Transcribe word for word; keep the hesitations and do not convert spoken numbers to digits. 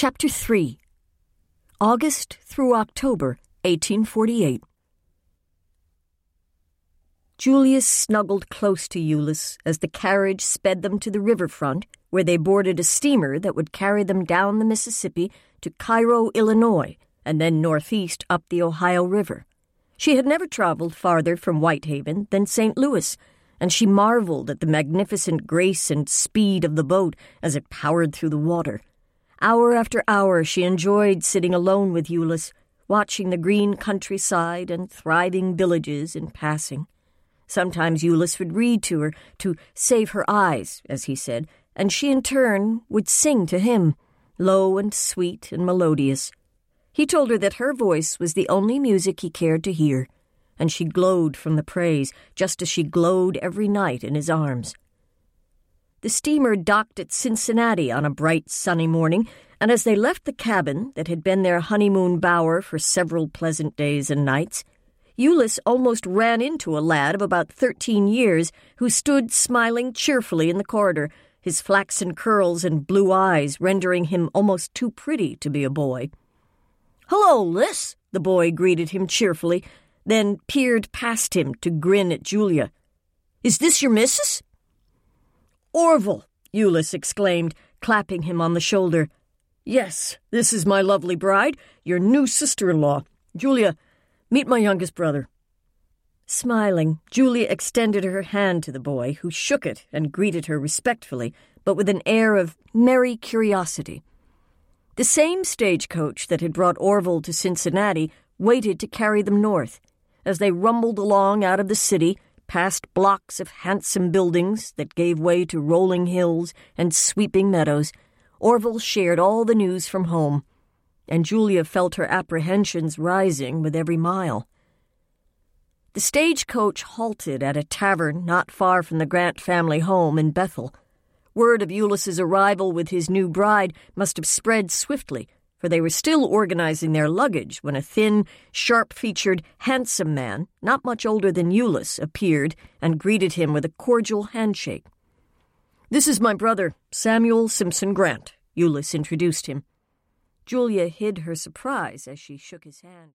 Chapter three. August through October, eighteen forty-eight. Julius snuggled close to Euless as the carriage sped them to the riverfront, where they boarded a steamer that would carry them down the Mississippi to Cairo, Illinois, and then northeast up the Ohio River. She had never traveled farther from Whitehaven than Saint Louis, and she marveled at the magnificent grace and speed of the boat as it powered through the water. Hour after hour she enjoyed sitting alone with Euless, watching the green countryside and thriving villages in passing. Sometimes Euless would read to her to save her eyes, as he said, and she in turn would sing to him, low and sweet and melodious. He told her that her voice was the only music he cared to hear, and she glowed from the praise, just as she glowed every night in his arms. The steamer docked at Cincinnati on a bright, sunny morning, and as they left the cabin that had been their honeymoon bower for several pleasant days and nights, Euless almost ran into a lad of about thirteen years who stood smiling cheerfully in the corridor, his flaxen curls and blue eyes rendering him almost too pretty to be a boy. "Hello, Liss," the boy greeted him cheerfully, then peered past him to grin at Julia. "Is this your missus?" "Orville," Euless exclaimed, clapping him on the shoulder. "Yes, this is my lovely bride, your new sister-in-law. Julia, meet my youngest brother." Smiling, Julia extended her hand to the boy, who shook it and greeted her respectfully, but with an air of merry curiosity. The same stagecoach that had brought Orville to Cincinnati waited to carry them north. As they rumbled along out of the city, past blocks of handsome buildings that gave way to rolling hills and sweeping meadows, Orville shared all the news from home, and Julia felt her apprehensions rising with every mile. The stagecoach halted at a tavern not far from the Grant family home in Bethel. Word of Euless's arrival with his new bride must have spread swiftly, for they were still organizing their luggage when a thin, sharp-featured, handsome man, not much older than Euless, appeared and greeted him with a cordial handshake. "This is my brother, Samuel Simpson Grant," Euless introduced him. Julia hid her surprise as she shook his hand.